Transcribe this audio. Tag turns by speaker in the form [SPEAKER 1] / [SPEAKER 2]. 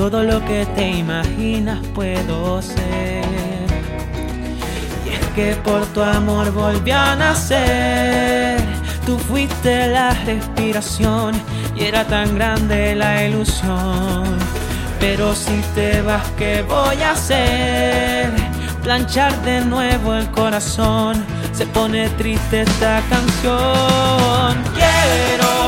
[SPEAKER 1] todo lo que te imaginas puedo ser. Y es que por tu amor volví a nacer. Tú fuiste la respiración y era tan grande la ilusión. Pero si te vas, ¿qué voy a hacer? Planchar de nuevo el corazón. Se pone triste esta canción. Quiero